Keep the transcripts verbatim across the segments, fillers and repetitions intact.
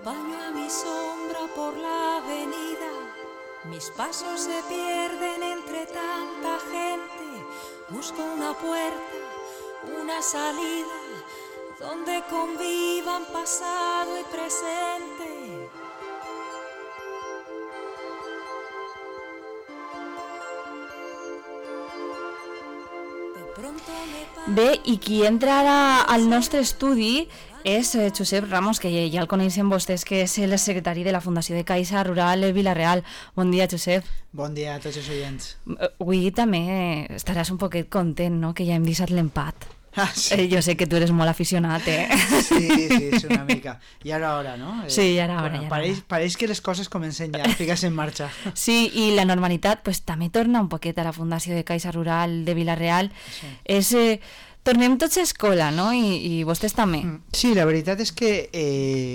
Acompaño a mi sombra por la avenida, mis pasos se pierden entre tanta gente. Busco una puerta, una salida, donde convivan pasado y presente. Bé, i qui entra ara al nostre estudi és eh, Josep Ramos, que ja el coneixen vostès, que és el secretari de la Fundació de Caixa Rural Vila-real. Bon dia, Josep. Bon dia a tots els oients. Avui també estaràs un poquet content, no?, que ja hem deixat l'empat. Ah, sí. Eh, jo sé que tu eres molt aficionat, eh? Sí, sí, és una mica. I ara hora, no? Eh, sí, ara hora, bueno, ja pareix, pareix que les coses comencen ja a ficar-se en marxa. Sí, i la normalitat pues, també torna un poquet a la Fundació de Caixa Rural de Vila-real. Sí. És, eh, tornem tots a escola, no? I, i vostès també. Sí, la veritat és que eh,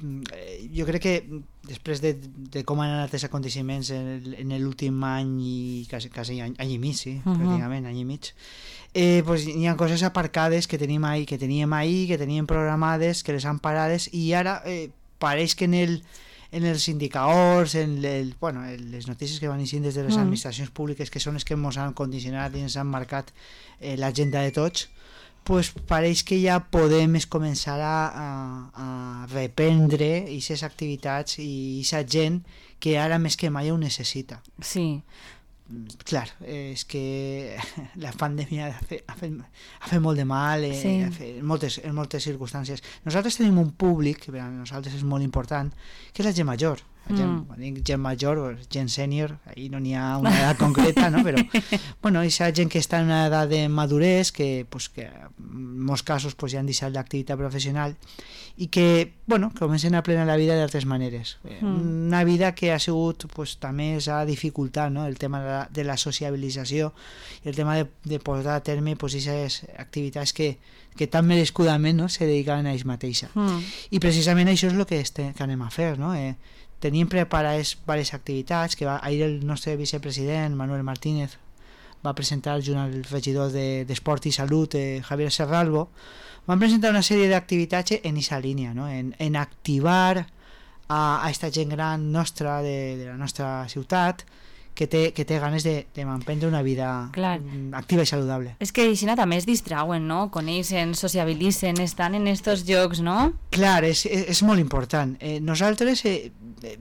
jo crec que després de, de com han anat els aconteciments en, en l'últim any i quasi, quasi any, any i mig, sí, uh-huh. pràcticament any i mig, eh, pues, hi ha coses aparcades que tenim ahí, que teníem ahir, que teníem programades, que les han parades, i ara eh, pareix que en el en els indicadors, en el, bueno, les notícies que van eixint des de les mm. administracions públiques, que són les que ens han condicionat i ens han marcat eh, l'agenda de tots, pues pareix que ja podem començar a, a, a reprendre aquestes activitats i aquesta gent que ara més que mai ho necessita. Sí. Clar, eh, és que la pandèmia ha fet, ha fet, ha fet molt de mal eh, sí. ha fet, en, moltes, en moltes circumstàncies. Nosaltres tenim un públic, que per a nosaltres és molt important, que és la gent major. La gent, mm. quan dic gent major o gent sènior, ahí no n'hi ha una edat concreta, no? Però bueno, aquesta gent que està en una edat de madurez, que, pues, que en molts casos pues, ja han deixat l'activitat professional i que, bueno, comencen a plenar la vida d'altres maneres. Mm. Una vida que ha sigut, pues, també s'ha dificultat, no?, el tema de la, de la sociabilització i el tema de, de posar a terme pues, aquestes activitats que, que tan merescudament, no?, se dedicaven a ells mateixes. Mm. I precisament això és el que, este, que anem a fer, no? Eh, tenim preparades diverses activitats que va, ahir el nostre vicepresident Manuel Martínez va presentar junt al regidor d'Esport de, i Salut eh, Javier Serralbo. Van presentar una sèrie d'activitats en aquesta línia, no? en, en activar a aquesta gent gran nostra de, de la nostra ciutat que té, que té ganes de, de manprendre una vida Clar. activa i saludable. És que així també es distrauen, no? Coneixen, sociabilitzen, estan en estos llocs, no? Clar, és, és, és molt important. Eh, nosaltres, eh, eh,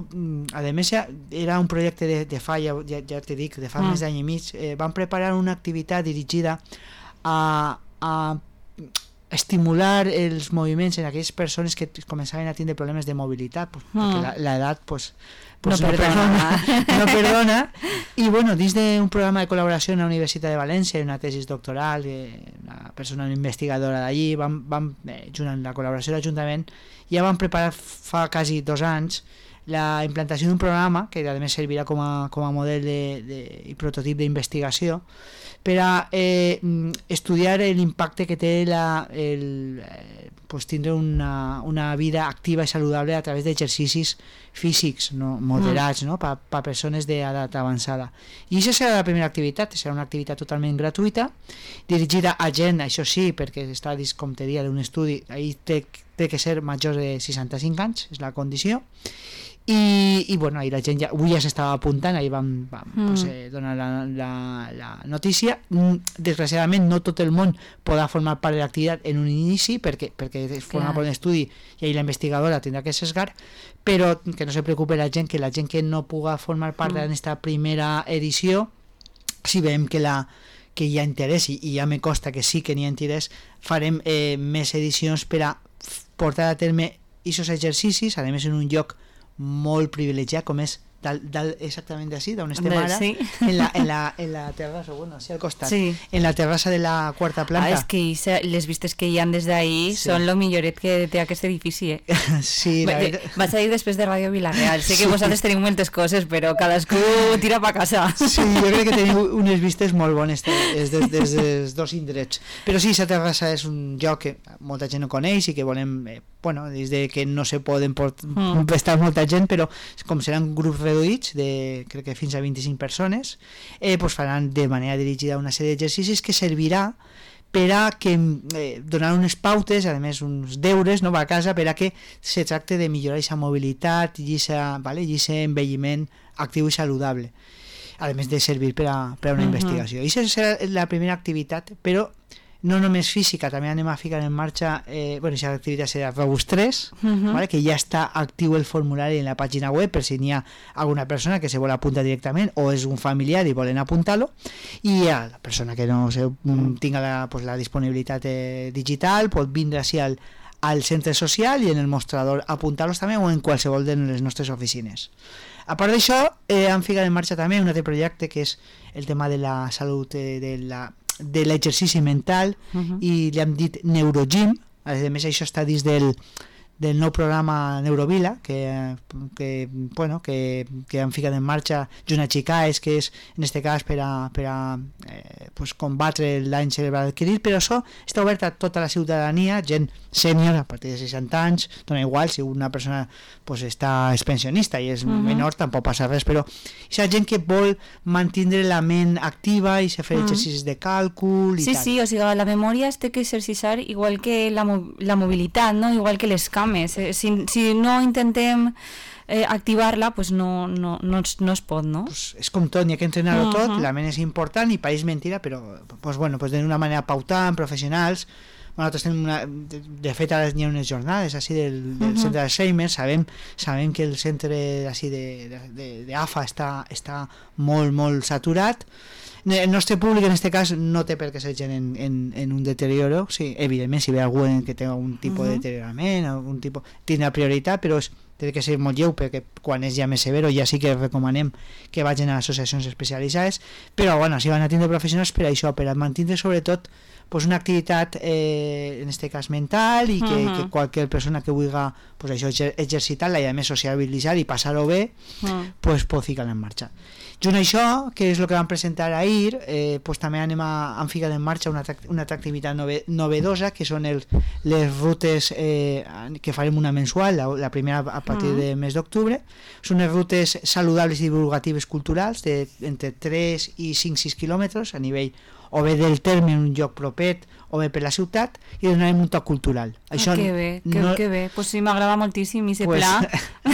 a més, era un projecte de, de fa, ja, ja te dic, de fa mm. més d'any i mig, eh, van preparar una activitat dirigida a, a estimular els moviments en aquelles persones que començaven a tindre problemes de mobilitat, pues, mm. perquè l'edat pues, pues no, no perdona, no perdona. I bueno, dins d'un programa de col·laboració en la Universitat de València, una tesis doctoral, eh, una persona una investigadora d'allí, vam, vam, eh, junt amb la col·laboració de l'Ajuntament, ja van preparar fa quasi dos anys la implantació d'un programa que a més servirà com a, com a model de, de, i prototip d'investigació per a eh, estudiar l'impacte que té la, el, eh, pues tindre una, una vida activa i saludable a través d'exercicis físics no, moderats, mm. no, per pa persones d'edat avançada. I aquesta serà la primera activitat, serà una activitat totalment gratuïta, dirigida a gent, això sí, perquè està dins, com te dia, d'un estudi, ahí té, té que ser major de seixanta-cinc anys, és la condició. I, i bueno, ahir la gent ja, avui ja s'estava apuntant, ahir vam, vam mm. pues, eh, donar la, la, la notícia. Desgraciadament no tot el món podrà formar part de l'activitat en un inici perquè, perquè forma part d'un estudi i ahir la investigadora tindrà que sesgar, però que no se preocupe la gent, que la gent que no puga formar part mm. d'aquesta primera edició, si veiem que la que hi ha interès, i, i ja me costa que sí que n'hi ha interès, farem eh, més edicions per a portar a terme aquests exercicis, a més en un lloc molt privilegiat com és dal, dal, exactament d'ací, d'on estem ara, sí. en, la, en, la, en la terrassa, bueno, sí, al costat, sí. en la terrassa de la quarta planta. Ah, és que les vistes que hi ha des d'ahir sí. són lo milloret que té aquest edifici, eh? Sí, la veritat. Vaig a dir després de Ràdio Vila-real, sé que sí. vosaltres teniu moltes coses, però cadascú tira pa casa. Sí, jo crec que teniu unes vistes molt bones des, des, des dels dos indrets. Però sí, la terrassa és un lloc que molta gent no coneix i que volem, eh, bueno, des de que no se poden port- mm. estar molta gent, però com seran grups reduïts de crec que fins a vint-i-cinc persones, eh, pues faran de manera dirigida una sèrie d'exercicis que servirà per a que eh, donar unes pautes, a més uns deures, no, a casa, per a que se tracte de millorar aquesta mobilitat i aquest vale, envelliment actiu i saludable, a més de servir per a, per a una uh-huh. investigació. I aquesta serà la primera activitat, però no només física, també anem a ficar en marxa, eh, bueno, aquesta activitat serà Rebus tres, uh-huh. vale, que ja està actiu el formulari en la pàgina web per si n'hi ha alguna persona que se vol apuntar directament o és un familiar i volen apuntar-lo, i a la persona que no se, tinga la, pues, la disponibilitat eh, digital pot vindre així al, al centre social i en el mostrador apuntar-los també o en qualsevol de les nostres oficines. A part d'això, eh, han ficat en marxa també un altre projecte que és el tema de la salut, eh, de la de l'exercici mental, uh-huh. i li hem dit Neurogym. A més, això està dins del, del nou programa Neurovila que, que, bueno, que, que han ficat en marxa junt a Xicaes, que és en aquest cas per a, per a eh, pues, combatre el dany cerebral adquirit, però això està obert a tota la ciutadania, gent sènior a partir de seixanta anys, dona igual si una persona pues, està, és pensionista i és uh-huh. menor, tampoc passa res, però és gent que vol mantindre la ment activa i se fer uh-huh. exercicis de càlcul i sí, tal. Sí, o sigui, la memòria es té que exercitar igual que la, la mobilitat, no? Igual que les cames. Si, si no intentem eh, activar-la, pues no, no, no, es, no es pot, no? Pues és com tot, n'hi ha que entrenar-ho uh-huh. tot, la ment és important i pareix mentira, però pues, bueno, pues, d'una manera pautant, professionals. Nosaltres tenim una, de, de fet ara hi ha unes jornades així del, del uh-huh. centre d'Alzheimer, sabem, sabem que el centre així de, de, de, de A F A està, està molt, molt saturat. El nostre públic en aquest cas no té per què ser gent en, en, en un deterioro, sí, evidentment si ve algú que té un tipus uh-huh. de deteriorament, algun tipus, tindrà prioritat, però és, té que ser molt lleu perquè quan és ja més severo ja sí que recomanem que vagin a associacions especialitzades, però bueno, si van a tindre professionals per això, per a mantindre sobretot pues, una activitat eh, en aquest cas mental i que, uh-huh. que qualsevol persona que vulgui pues, això, exercitar-la i a més sociabilitzar i passar-ho bé uh-huh. pues, pot ficar-la en marxa. Junt a això, que és el que vam presentar ahir, eh, pues, també anem a, han ficat en marxa una, una altra activitat nove, novedosa, que són el, les rutes eh, que farem una mensual, la, la primera a partir del mes d'octubre. Són unes rutes saludables i divulgatives culturals de entre tres i cinc sis quilòmetres a nivell o bé del terme en un lloc propet o bé per la ciutat, i donarem un toc cultural. Això ah, que bé, que, no, que bé. Pues sí, m'agrada moltíssim i se pues, pla.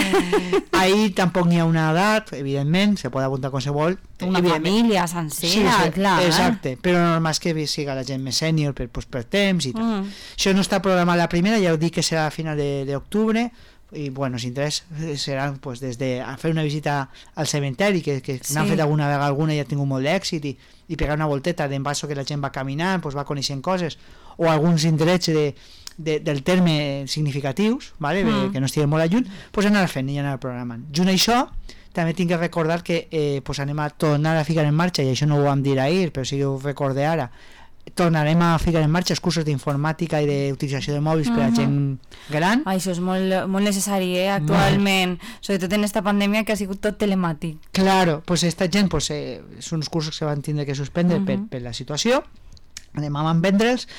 Ahí tampoc n'hi ha una edat, evidentment, se pot apuntar qualsevol. Una família sencera, sí, sí, clar. Exacte, eh? Però normal és que siga la gent més sènior per, pues, per temps i tal. Mm. Això no està programat la primera, ja ho dic que serà a final d'octubre, i bueno, si interès serà pues, des de a fer una visita al cementeri que, que sí. n'han fet alguna vegada alguna i ha tingut molt d'èxit i, i pegar una volteta d'en passo que la gent va caminant, pues, va coneixent coses o alguns indrets de, de, del terme significatius, vale? mm. que no estiguin molt a lluny, pues, anar fent i anar programant. Junt a això també tinc que recordar que eh, pues, anem a tornar a ficar en marxa, i això no ho vam dir ahir però sí que ho recordé ara, tornarem a ficar en marxa els cursos d'informàtica i d'utilització de mòbils uh-huh. per a gent gran. Ah, això és molt, molt necessari, eh, actualment, molt. Sobretot en esta pandèmia que ha sigut tot telemàtic. Claro, pues esta gent pues, eh, són uns cursos que van tindre que suspendre uh-huh. per, per la situació, anem a vendre'ls,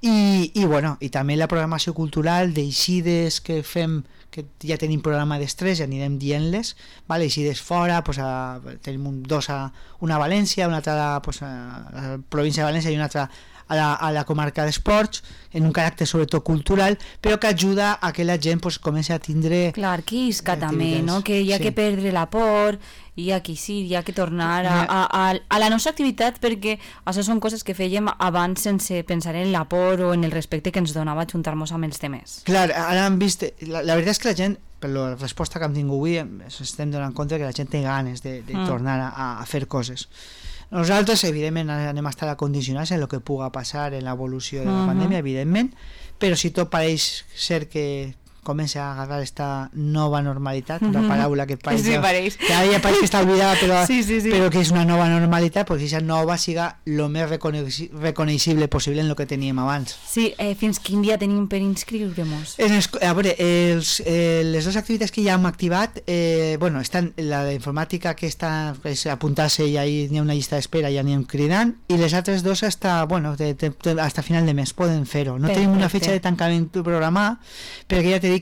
i, i, bueno, i també la programació cultural d'eixides que fem, que ja tenim programa d'estrès, ja anirem dient-les, vale? Eixides fora, pues, a, tenim un, dos a una a València, una altra pues, a la província de València i una altra a la, a la comarca d'esports, en un caràcter sobretot cultural, però que ajuda a que la gent pues, comenci a tindre... Clar, que isca també, no? Que hi ha sí. que perdre la por, i aquí sí, hi ha que tornar a, a, a, a la nostra activitat, perquè això són coses que fèiem abans sense pensar en la por o en el respecte que ens donava juntar-nos amb els temes. Clar, ara hem vist... La, la veritat és que la gent, per la resposta que hem tingut avui, estem donant compte que la gent té ganes de, de mm. tornar a, a fer coses. Nosaltres, evidentment, anem a estar acondicionats en el que puga passar en l'evolució de la uh-huh. pandèmia, evidentment, però si tot pareix ser que comença a agarrar esta nova normalitat, una paraula que pareix, sí, pareix. que ara ja pareix que està oblidada, però, sí, sí, sí. però que és una nova normalitat, perquè aquesta nova siga el més reconeixi, reconeixible possible en el que teníem abans. Sí, eh, fins quin dia tenim per inscriure-nos? A veure, els, eh, les dues activitats que ja hem activat, eh, bueno, estan la d'informàtica que està és apuntar-se i ahí n'hi ha una llista d'espera, ja anem cridant, i les altres dues hasta, bueno, de, de, de, hasta final de mes poden fer-ho. No Perfecte. Tenim una fetxa de tancament programada, perquè ja t'he dit que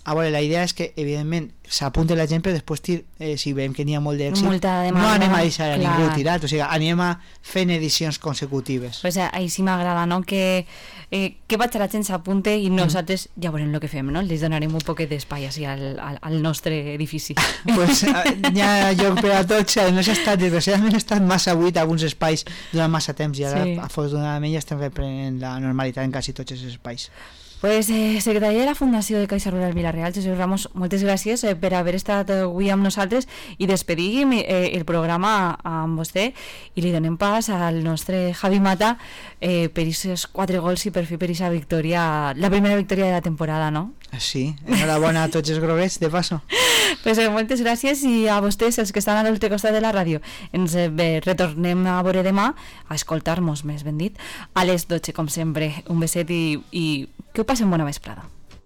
a veure, la idea és que evidentment s'apunta la gent, però després tir, eh, si veiem que n'hi ha molt d'èxit, no anem a deixar a ningú tirat, o sigui, anem a fent edicions consecutives. Pues ahí sí m'agrada, no? Que, eh, que vaig a la gent s'apunte i nosaltres mm. ja veurem el que fem, no? Els donarem un poquet d'espai així al, al, al nostre edifici. Pues hi ha lloc per a tots, no s'ha estat, desgraciadament ha estat massa buit alguns espais durant massa temps i ara, sí. afortunadament, ja estem reprenent la normalitat en quasi tots els espais. Pues, eh, secretari de la Fundació de Caixa Rural Vila-real, Josep Ramos, moltes gràcies eh, per haver estat avui amb nosaltres i despedim eh, el programa amb vostè i li donem pas al nostre Javi Mata eh, per aquests quatre gols i per fi per aquesta victòria, la primera victòria de la temporada, no? Sí, enhorabona a tots els groguets, de passo. Pues, eh, moltes gràcies i a vostès, els que estan a l'altre costat de la ràdio. Ens eh, retornem a veure demà, a escoltar-nos, més ben dit, a les dotze, com sempre. Un beset i, i que ho pasen bona vesprada.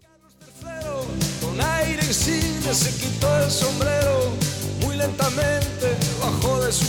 Con aire insigne se quitó el sombrero muy lentamente.